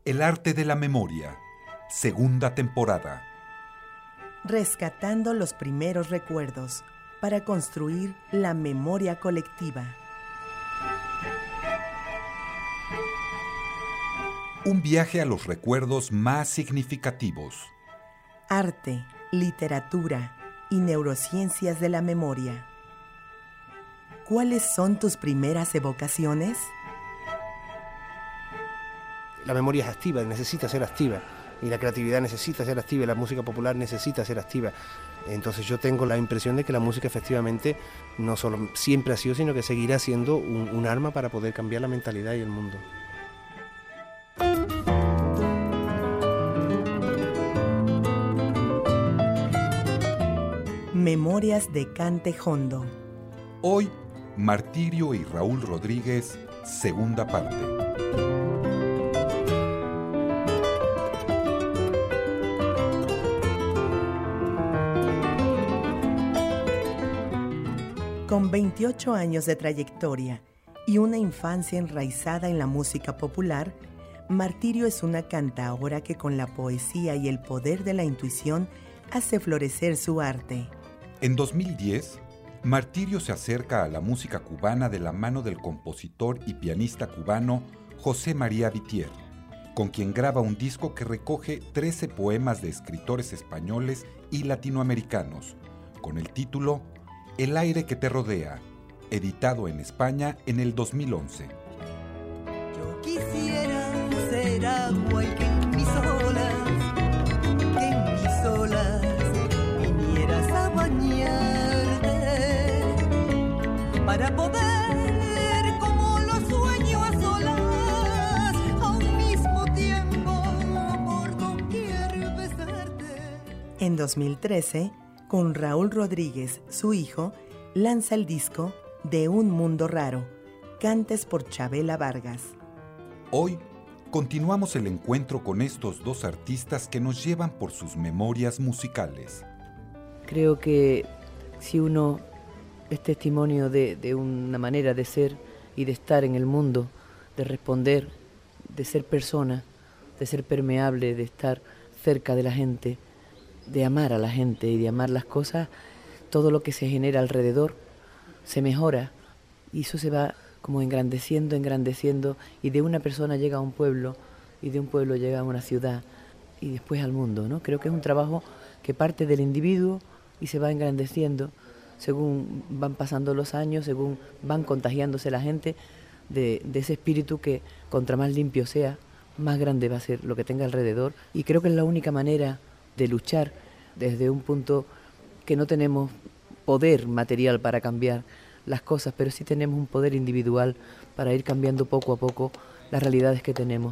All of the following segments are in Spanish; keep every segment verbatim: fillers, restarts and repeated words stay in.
El arte de la memoria, segunda temporada. Rescatando los primeros recuerdos para construir la memoria colectiva. Un viaje a los recuerdos más significativos. Arte, literatura y neurociencias de la memoria. ¿Cuáles son tus primeras evocaciones? La memoria es activa, necesita ser activa, y la creatividad necesita ser activa, y la música popular necesita ser activa. Entonces yo tengo la impresión de que la música efectivamente no solo siempre ha sido, sino que seguirá siendo un, un arma para poder cambiar la mentalidad y el mundo. Memorias de Cante Jondo. Hoy, Martirio y Raúl Rodríguez, segunda parte. Con veintiocho años de trayectoria y una infancia enraizada en la música popular, Martirio es una cantaora que con la poesía y el poder de la intuición hace florecer su arte. En dos mil diez, Martirio se acerca a la música cubana de la mano del compositor y pianista cubano José María Vitier, con quien graba un disco que recoge trece poemas de escritores españoles y latinoamericanos, con el título El aire que te rodea, editado en España en el dos mil once. Yo quisiera ser agua y que en mis olas, que en mis olas vinieras a bañarte, para poder, como lo sueño a solas, a un mismo tiempo por doquier besarte. En dos mil trece, con Raúl Rodríguez, su hijo, lanza el disco De un mundo raro, cantes por Chabela Vargas. Hoy continuamos el encuentro con estos dos artistas que nos llevan por sus memorias musicales. Creo que si uno es testimonio de, de una manera de ser y de estar en el mundo, de responder, de ser persona, de ser permeable, de estar cerca de la gente, de amar a la gente y de amar las cosas, todo lo que se genera alrededor se mejora y eso se va como engrandeciendo, engrandeciendo y de una persona llega a un pueblo y de un pueblo llega a una ciudad y después al mundo, ¿no? Creo que es un trabajo que parte del individuo y se va engrandeciendo según van pasando los años, según van contagiándose la gente de, de ese espíritu que contra más limpio sea, más grande va a ser lo que tenga alrededor y creo que es la única manera de luchar desde un punto que no tenemos poder material para cambiar las cosas, pero sí tenemos un poder individual para ir cambiando poco a poco las realidades que tenemos.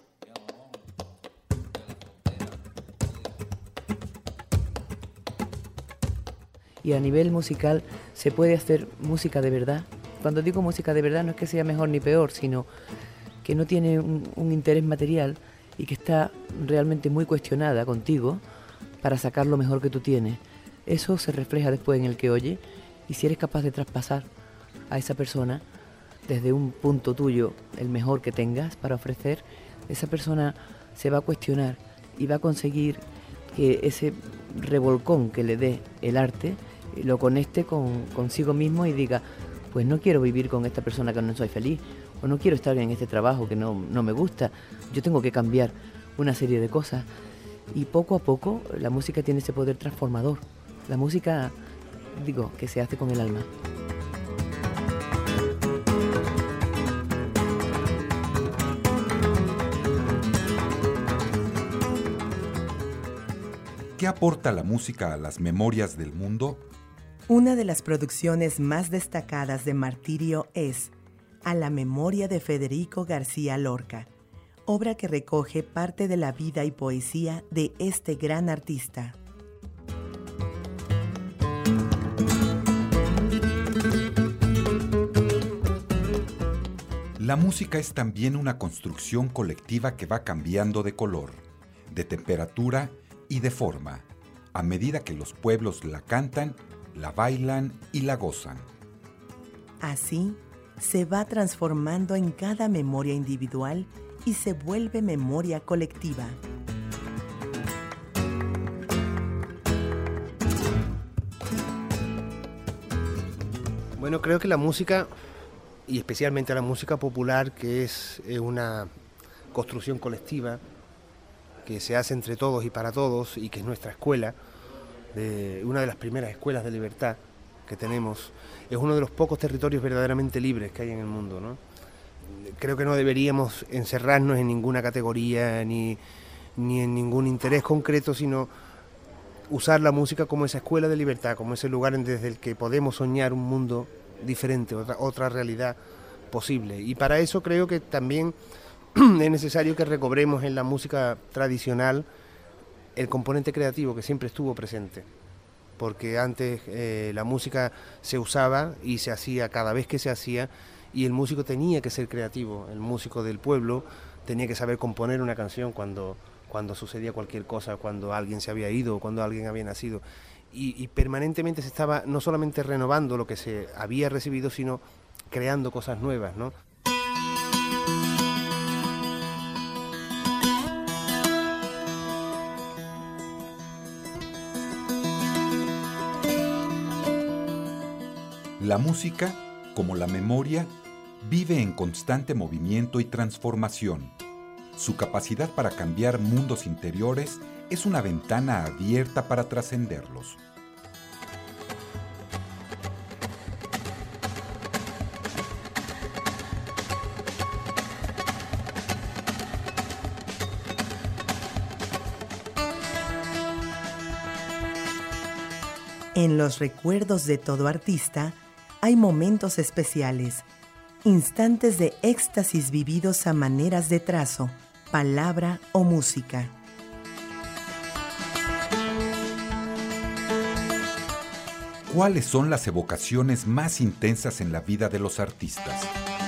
Y a nivel musical se puede hacer música de verdad. Cuando digo música de verdad no es que sea mejor ni peor, sino que no tiene un, un interés material y que está realmente muy cuestionada contigo para sacar lo mejor que tú tienes. Eso se refleja después en el que oye y si eres capaz de traspasar a esa persona desde un punto tuyo el mejor que tengas para ofrecer, esa persona se va a cuestionar y va a conseguir que ese revolcón que le dé el arte lo conecte con, consigo mismo y diga, pues no quiero vivir con esta persona que no soy feliz, o no quiero estar en este trabajo que no, no me gusta, yo tengo que cambiar una serie de cosas. Y poco a poco la música tiene ese poder transformador. La música, digo, que se hace con el alma. ¿Qué aporta la música a las memorias del mundo? Una de las producciones más destacadas de Martirio es A la memoria de Federico García Lorca, obra que recoge parte de la vida y poesía de este gran artista. La música es también una construcción colectiva que va cambiando de color, de temperatura y de forma, a medida que los pueblos la cantan, la bailan y la gozan. Así, se va transformando en cada memoria individual y se vuelve memoria colectiva. Bueno, creo que la música, y especialmente la música popular, que es eh, una construcción colectiva que se hace entre todos y para todos, y que es nuestra escuela, de, una de las primeras escuelas de libertad que tenemos, es uno de los pocos territorios verdaderamente libres que hay en el mundo, ¿no? Creo que no deberíamos encerrarnos en ninguna categoría ni, ni en ningún interés concreto, sino usar la música como esa escuela de libertad, como ese lugar desde el que podemos soñar un mundo diferente, otra, otra realidad posible. Y para eso creo que también es necesario que recobremos en la música tradicional el componente creativo que siempre estuvo presente, porque antes eh, la música se usaba y se hacía cada vez que se hacía, y el músico tenía que ser creativo, el músico del pueblo tenía que saber componer una canción cuando, cuando sucedía cualquier cosa, cuando alguien se había ido, cuando alguien había nacido, y, y permanentemente se estaba no solamente renovando lo que se había recibido, sino creando cosas nuevas, ¿no? La música, como la memoria, vive en constante movimiento y transformación. Su capacidad para cambiar mundos interiores es una ventana abierta para trascenderlos. En los recuerdos de todo artista hay momentos especiales, instantes de éxtasis vividos a maneras de trazo, palabra o música. ¿Cuáles son las evocaciones más intensas en la vida de los artistas?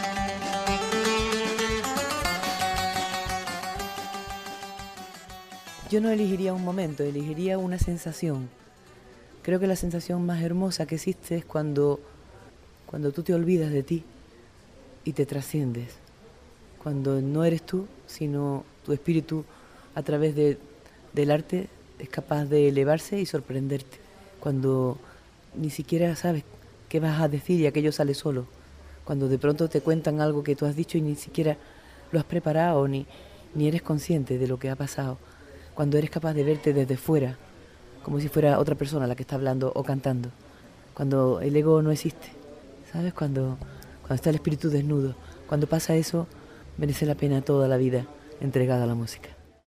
Yo no elegiría un momento, elegiría una sensación. Creo que la sensación más hermosa que existe es cuando, cuando tú te olvidas de ti y te trasciendes. Cuando no eres tú, sino tu espíritu a través de, del arte es capaz de elevarse y sorprenderte. Cuando ni siquiera sabes qué vas a decir y aquello sale solo. Cuando de pronto te cuentan algo que tú has dicho y ni siquiera lo has preparado ni, ni eres consciente de lo que ha pasado. Cuando eres capaz de verte desde fuera, como si fuera otra persona la que está hablando o cantando. Cuando el ego no existe, ¿sabes? Cuando, cuando está el espíritu desnudo. Cuando pasa eso, merece la pena toda la vida entregada a la música.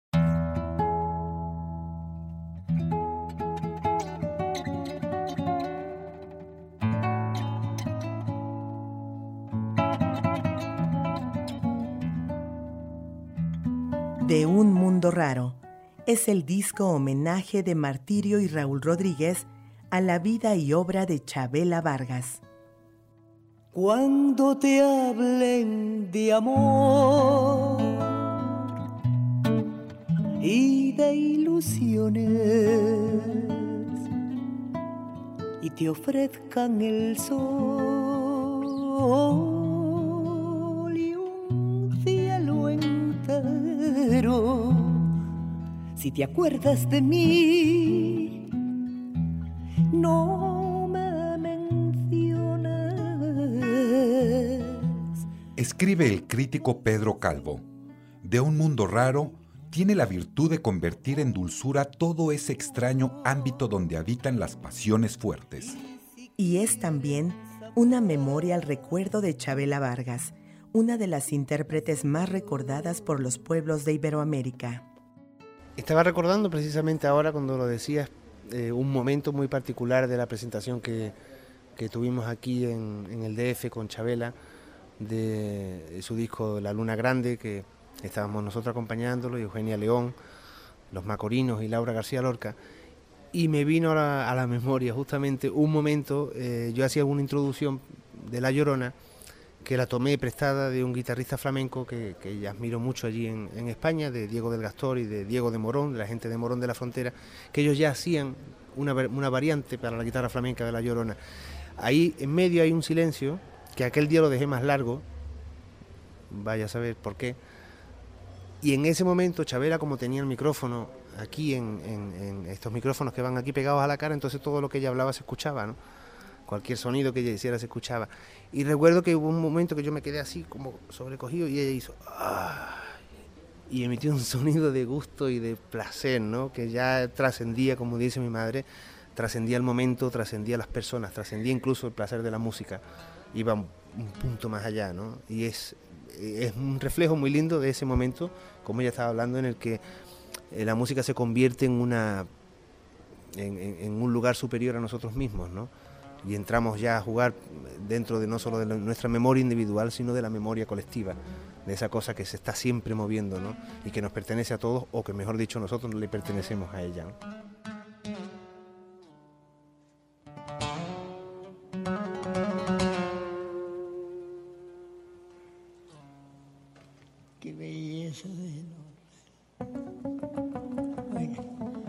De un mundo raro es el disco homenaje de Martirio y Raúl Rodríguez a la vida y obra de Chavela Vargas. Cuando te hablen de amor y de ilusiones y te ofrezcan el sol y un cielo entero, si te acuerdas de mí, no me menciones. Escribe el crítico Pedro Calvo. De un mundo raro, tiene la virtud de convertir en dulzura todo ese extraño ámbito donde habitan las pasiones fuertes. Y es también una memoria al recuerdo de Chavela Vargas, una de las intérpretes más recordadas por los pueblos de Iberoamérica. Estaba recordando precisamente ahora, cuando lo decías, eh, un momento muy particular de la presentación que, que tuvimos aquí en, en el D F con Chavela, de, de su disco La Luna Grande, que estábamos nosotros acompañándolo, y Eugenia León, los Macorinos y Laura García Lorca, y me vino a la, a la memoria justamente un momento, eh, yo hacía una introducción de La Llorona, que la tomé prestada de un guitarrista flamenco que, que admiro mucho allí en, en España, de Diego del Gastor y de Diego de Morón, de la gente de Morón de la Frontera, que ellos ya hacían una, una variante para la guitarra flamenca de La Llorona. Ahí en medio hay un silencio que aquel día lo dejé más largo, vaya a saber por qué. Y en ese momento Chavela, como tenía el micrófono aquí, en, en, en estos micrófonos que van aquí pegados a la cara, entonces todo lo que ella hablaba se escuchaba, ¿no? Cualquier sonido que ella hiciera se escuchaba. Y recuerdo que hubo un momento que yo me quedé así como sobrecogido y ella hizo ¡ah! Y emitió un sonido de gusto y de placer, ¿no? Que ya trascendía, como dice mi madre, trascendía el momento, trascendía las personas, trascendía incluso el placer de la música. Iba un, un punto más allá, ¿no? Y es, es un reflejo muy lindo de ese momento, como ella estaba hablando, en el que eh, la música se convierte en una en, en, en un lugar superior a nosotros mismos, ¿no? Y entramos ya a jugar dentro de no solo de la, nuestra memoria individual, sino de la memoria colectiva, de esa cosa que se está siempre moviendo, ¿no? Y que nos pertenece a todos, o que mejor dicho nosotros le pertenecemos a ella, ¿no? Qué belleza de noche. Oiga.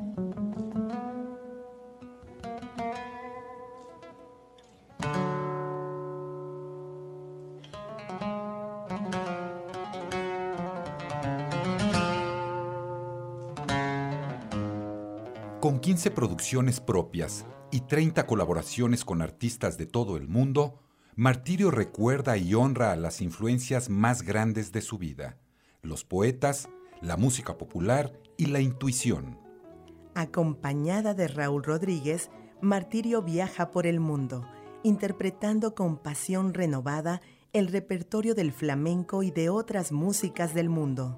Con quince producciones propias y treinta colaboraciones con artistas de todo el mundo, Martirio recuerda y honra a las influencias más grandes de su vida: los poetas, la música popular y la intuición. Acompañada de Raúl Rodríguez, Martirio viaja por el mundo, interpretando con pasión renovada el repertorio del flamenco y de otras músicas del mundo.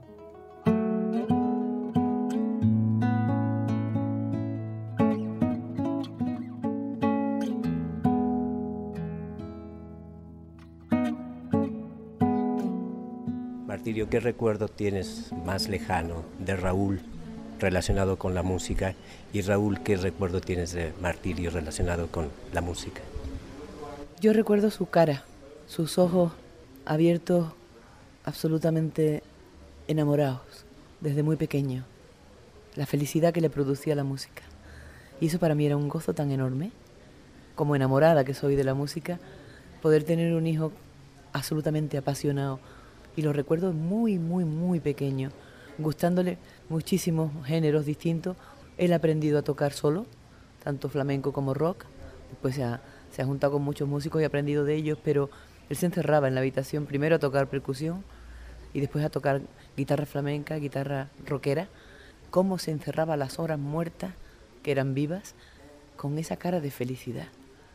Martirio, ¿qué recuerdo tienes más lejano de Raúl relacionado con la música? Y Raúl, ¿qué recuerdo tienes de Martirio relacionado con la música? Yo recuerdo su cara, sus ojos abiertos, absolutamente enamorados, desde muy pequeño. La felicidad que le producía la música. Y eso para mí era un gozo tan enorme, como enamorada que soy de la música, poder tener un hijo absolutamente apasionado. Y lo recuerdo muy, muy, muy pequeño, gustándole muchísimos géneros distintos. Él ha aprendido a tocar solo, tanto flamenco como rock. Después se ha, se ha juntado con muchos músicos y ha aprendido de ellos, pero él se encerraba en la habitación primero a tocar percusión y después a tocar guitarra flamenca, guitarra rockera. Cómo se encerraba las horas muertas, que eran vivas, con esa cara de felicidad.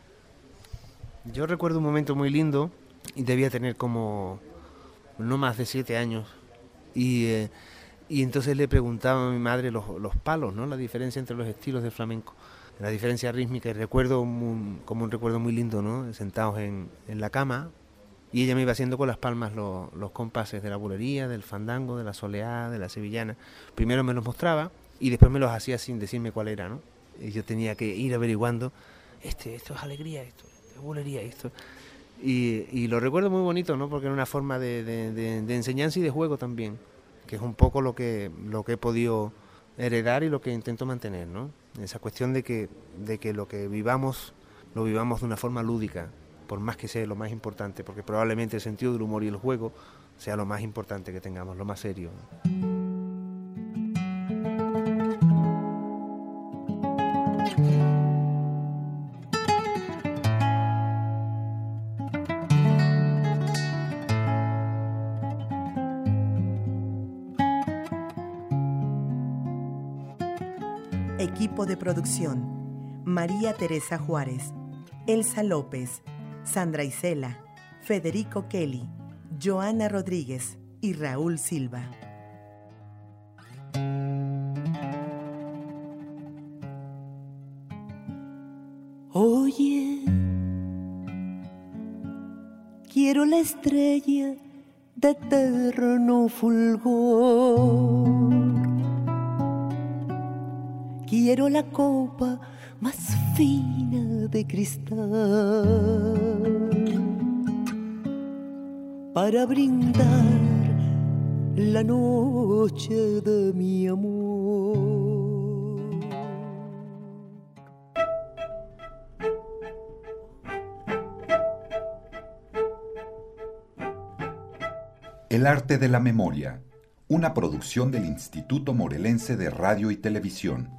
Yo recuerdo un momento muy lindo, y debía tener como no más de siete años, y, eh, y entonces le preguntaba a mi madre los, los palos, ¿no? La diferencia entre los estilos de flamenco, la diferencia rítmica, y recuerdo un, como un recuerdo muy lindo, ¿no? Sentados en, en la cama, y ella me iba haciendo con las palmas los, los compases de la bulería, del fandango, de la soleá, de la sevillana. Primero me los mostraba y después me los hacía sin decirme cuál era, ¿no? Y yo tenía que ir averiguando, este, esto es alegría, esto es bulería, esto... Y, y lo recuerdo muy bonito, ¿no? Porque era una forma de, de, de, de enseñanza y de juego también, que es un poco lo que, lo que he podido heredar y lo que intento mantener, ¿no? Esa cuestión de que, de que lo que vivamos, lo vivamos de una forma lúdica, por más que sea lo más importante, porque probablemente el sentido del humor y el juego sea lo más importante que tengamos, lo más serio, ¿no? Equipo de producción: María Teresa Juárez, Elsa López, Sandra Isela, Federico Kelly, Joana Rodríguez y Raúl Silva. Oye, quiero la estrella de eterno fulgor. Quiero la copa más fina de cristal para brindar la noche de mi amor. El arte de la memoria, una producción del Instituto Morelense de Radio y Televisión.